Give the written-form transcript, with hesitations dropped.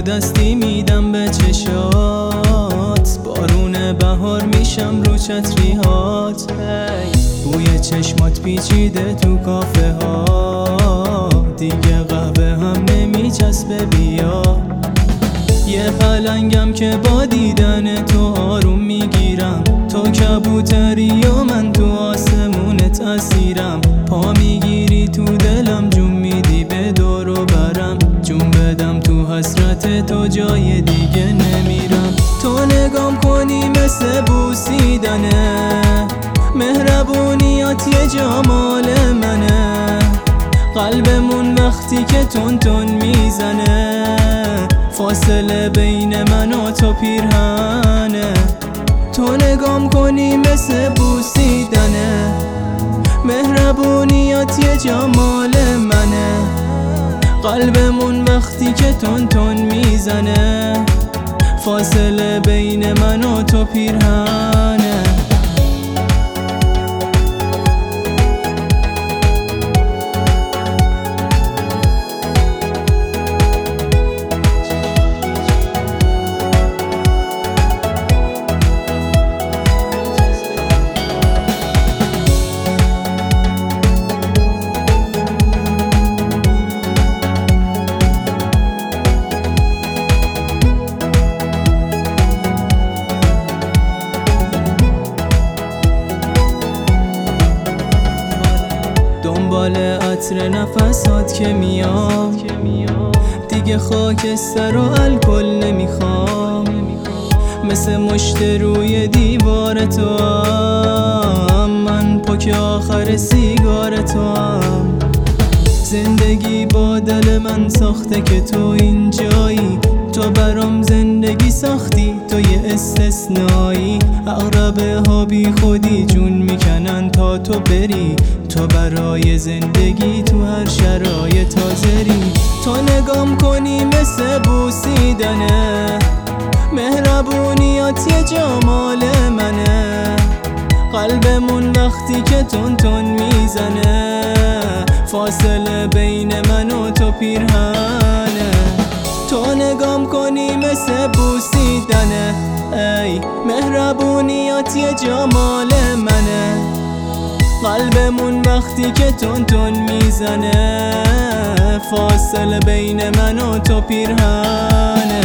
دستی میدم به چشات، بارون بهار میشم رو چتریهات. بوی چشمات پیچیده تو کافه ها، دیگه قهوه هم نمیچسبه بیا. یه پلنگم که با دیدن تو آروم میگیرم، تو کبوتری و من تو آسمونت اسیرم. پا میگیری تو دلم، جون میدی به دور و برم، جون بدم تو حسرت تو جای دیگه نمیرم. تو نگام کنی مثل بوسیدنه، مهربونیات یه جمال منه. قلبمون وقتی که تون تون میزنه، فاصله بین من و تو پیرهنه. تو نگام کنی مثل بوسیدنه، مهربونیات یه جمال منه. قلبمون وقتی که تون تون میزنه، فاصله بین من و تو پیرهنه. دنبال عطر نفسات که میام، دیگه خاکستر و الکل نمیخوام. مثل مشت روی دیوار تو هم، من پک آخر سیگار تو هم. زندگی با دل من ساخته که تو اینجایی، تو برام زندگی ساختی، تو یه استثنایی. عقربه ها بی خودی جون میکنن تا تو بری، تو برای زندگی تو هر شرایط حاضری. تو نگام کنی مثل بوسیدنه، مهربونیات یه جمال منه. قلبمون وقتی که تون تون میزنه، فاصله بین من و تو پیرهنه. تو نگام کنی مثل بوسیدنه، ای مهربونیات یه جمال منه. قلبمون وقتی که تون تون میزنه، فاصله بین من و تو پیرهنه.